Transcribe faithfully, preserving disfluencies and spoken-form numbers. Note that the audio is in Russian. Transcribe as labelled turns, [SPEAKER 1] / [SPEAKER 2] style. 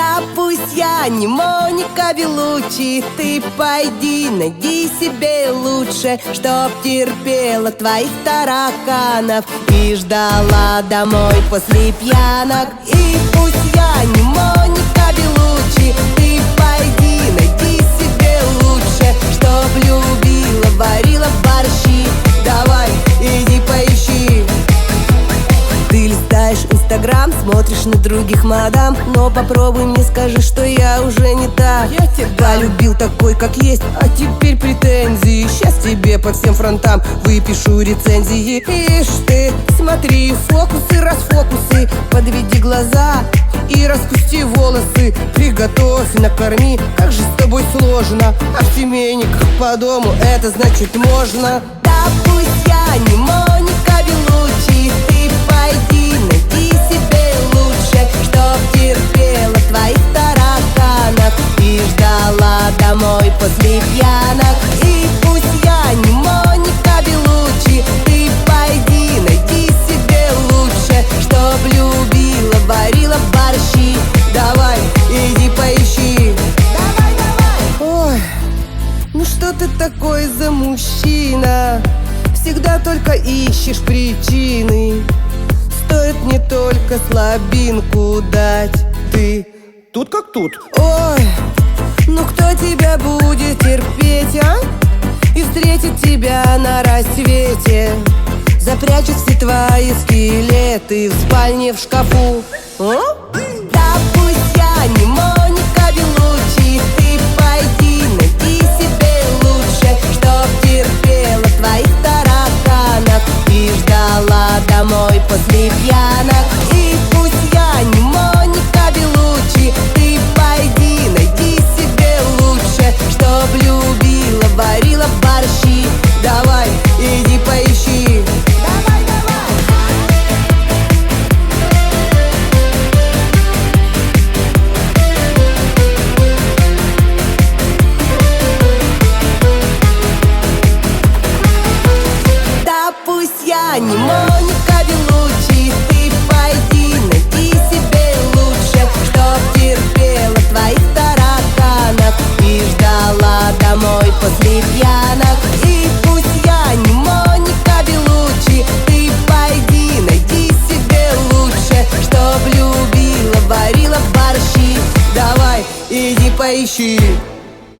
[SPEAKER 1] Да пусть я не Моника Белуччи, ты пойди найди себе лучше, чтоб терпела твоих тараканов и ждала домой после пьянок. И пусть я не Моника Белуччи, ты пойди найди себе лучше, чтоб любила, варила борщи. Давай, иди поищи. Ты листаешь Инстаграм, смотришь на других мадам, но попробуй мне скажи, что я уже не та. Я тебя любил такой, как есть, а теперь претензии. Сейчас тебе по всем фронтам выпишу рецензии. Ишь ты, смотри, фокусы, расфокусы, подведи глаза и распусти волосы. Приготовь, накорми, как же с тобой сложно. А в семейниках по дому это значит можно. Да пусть я не Моника Белуччи, ты пойди найди себе лучше, чтоб терпела твоих тараканов и ждала домой после пьянок. И пусть я не Моника Белуччи, ты пойди найди себе лучше, чтоб любила, варила борщи. Давай, иди поищи. Давай, давай. Ой, ну что ты такой за мужчина? Всегда только ищешь причины. Стоит не только слабинку дать, ты тут как тут. Ой, ну кто тебя будет терпеть, а? И встретит тебя на рассвете, запрячет все твои скелеты в спальне в шкафу. О? Да пусть я не Моника Белуччи, ты пойди найди себе лучше, чтоб терпела твоих тараканов и ждала домой после пьянок. И пусть я не Моника Белуччи, ты пойди найди себе лучше, чтоб любила, варила борщи. Давай, иди поищи. Давай, давай. Да пусть я не Моника